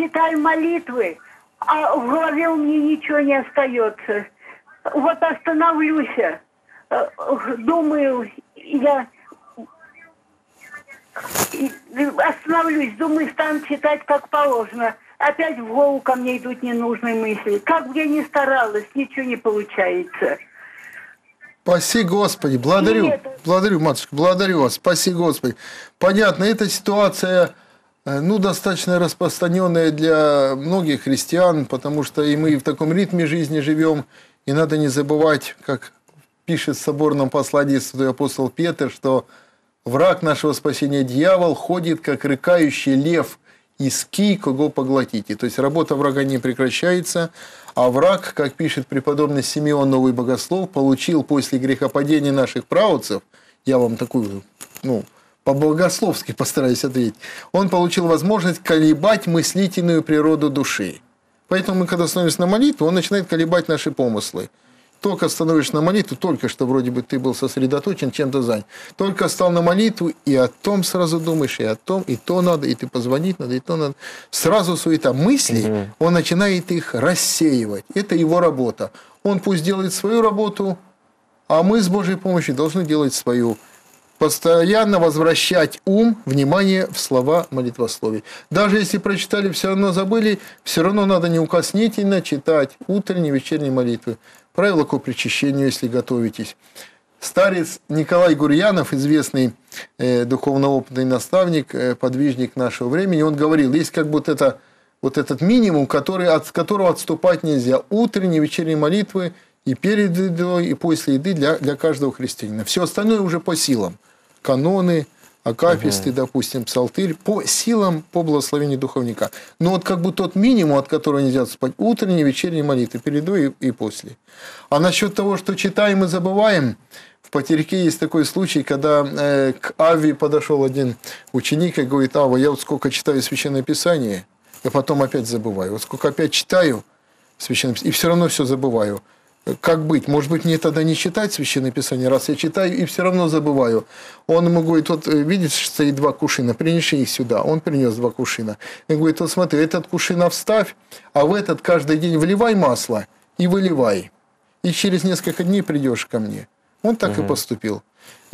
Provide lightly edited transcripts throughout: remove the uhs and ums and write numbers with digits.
читаю молитвы, а в голове у меня ничего не остается. Вот остановлюсь, думаю, остановлюсь, думаю, стану читать как положено. Опять в голову ко мне идут ненужные мысли. Как бы я ни старалась, ничего не получается. Спаси Господи, благодарю, матушка, благодарю вас, спаси Господи. Понятно, эта ситуация, достаточно распространенная для многих христиан, потому что и мы в таком ритме жизни живем, и надо не забывать, как пишет в соборном послании святой апостол Петр, что враг нашего спасения, дьявол, ходит, как рыкающий лев, иски, кого поглотите. То есть работа врага не прекращается, а враг, как пишет преподобный Симеон Новый Богослов, получил после грехопадения наших праотцев, я вам такую, по-богословски постараюсь ответить, он получил возможность колебать мыслительную природу души. Поэтому мы, когда становимся на молитву, он начинает колебать наши помыслы. Только становишься на молитву, только что вроде бы ты был сосредоточен, чем-то занят. Только стал на молитву, и о том сразу думаешь, и о том, и то надо, и ты позвонить надо, и то надо. Сразу суета мыслей, он начинает их рассеивать. Это его работа. Он пусть делает свою работу, а мы с Божьей помощью должны делать свою. Постоянно возвращать ум, внимание в слова молитвословий. Даже если прочитали, все равно забыли, все равно надо неукоснительно читать утренние, вечерние молитвы. Правило к причащению, если готовитесь. Старец Николай Гурьянов, известный духовно-опытный наставник, подвижник нашего времени, он говорил, есть как будто этот минимум, от которого отступать нельзя. Утренние, вечерние молитвы и перед едой, и после еды для каждого христианина. Все остальное уже по силам. Каноны, акафисты, допустим, псалтырь, по силам, по благословению духовника. Но вот как бы тот минимум, от которого нельзя отступать, утренние, вечерние молитвы, перед едой и после. А насчет того, что читаем и забываем, в Потеряке есть такой случай, когда к Аве подошел один ученик и говорит: Ава, я вот сколько читаю Священное Писание, я потом опять забываю. Вот сколько опять читаю Священное Писание, и все равно все забываю. Как быть? Может быть, мне тогда не читать Священное Писание, раз я читаю и все равно забываю. Он ему говорит: вот видишь, стоит 2 кувшина, принеси их сюда. Он принес 2 кувшина. Он говорит: вот смотри, этот кувшин вставь, а в этот каждый день вливай масло и выливай. И через несколько дней придешь ко мне. Он так и поступил.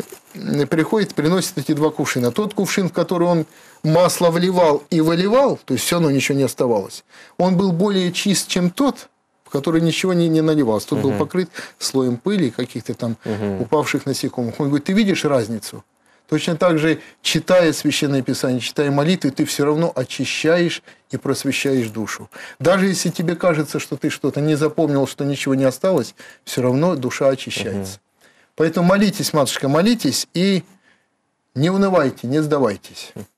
Приходит, приносит эти 2 кувшина. Тот кувшин, в который он масло вливал и выливал, то есть все равно ничего не оставалось, он был более чист, чем тот, в который ничего не наливалось. Тут был покрыт слоем пыли, каких-то там упавших насекомых. Он говорит: ты видишь разницу? Точно так же, читая Священное Писание, читая молитвы, ты все равно очищаешь и просвещаешь душу. Даже если тебе кажется, что ты что-то не запомнил, что ничего не осталось, все равно душа очищается. Поэтому молитесь, матушка, молитесь и не унывайте, не сдавайтесь.